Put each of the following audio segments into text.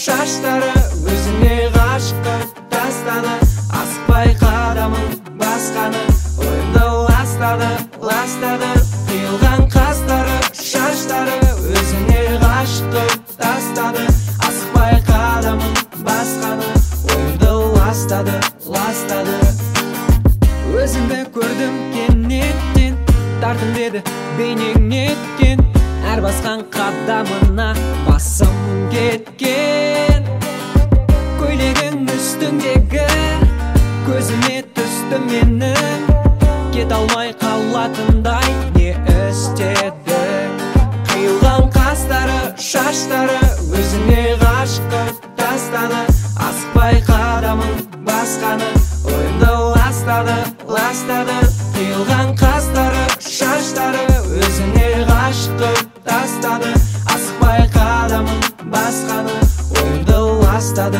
шаштары өзіне ғашық қылып тастады. Асықпай қадамын басқаны, ойымды ластады. Қиылған қастары, шаштары өзіне ғашық қылып тастады. Асықпай қадамын басқаны, ойымды ластады. Өзімді көрдім кенеттен, тартым деді бейнең неткен. Әр басқан қадамына басым кеткен. Көйлегің үстіңдегі көзіме түсті менің. Кет алмай қалатындай не істеді. Қиылған қастары, шаштары өзіне ғашық қылып тастады. Асықпай қадамын басқаны, ойымды ластады. Қиылған қастары, шаштары өзіне ғашық қылып тастады. Асықпай қадамын басқаны, ойымды ластады.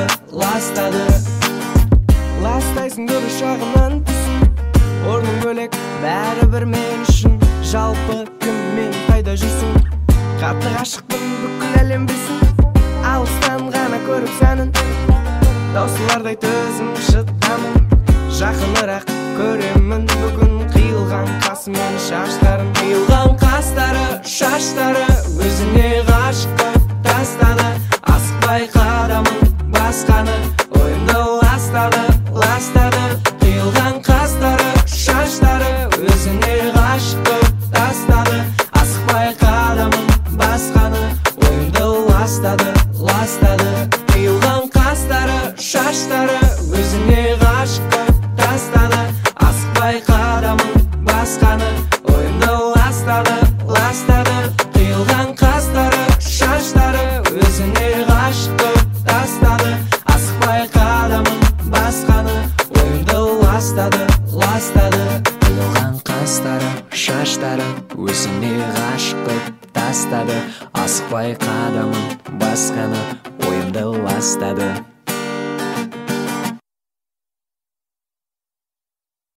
Ластайсың көрі шағынан түсін, орның бөлек бәрі бір мен үшін. Жалпы кіммен қайда жүрсің, қатты ғашықпын бүкіл әлем білсін. Алыстан ғана көріп сәнін, таусылардай төзім шыдамын. Жақынырақ көремін бүгін қиылған қасы мен шаштарын. Қиылған қастары, шаштары өзіне ғашық қылып тастады. Асықпай қадамын басқаны, ойымды ластады. Қиылған қастары, шаштары өзіне ғашық қылып тастады. Асықпай қадамын басқаны, ойымды ластады. Қиылған қастары, шаштары өзіне ғашық қылып тастады. Асықпай қадамын басқаны, ойымды ластады. Қиылған қастары, шаштары өзіне ғашық қылып тастады. Асықпай қадамын басқаны, ойымды ластады. Қиылған қастары, шаштары өзіне ғашық қылып тастады. Асықпай қадамын басқаны, ойымды ластады.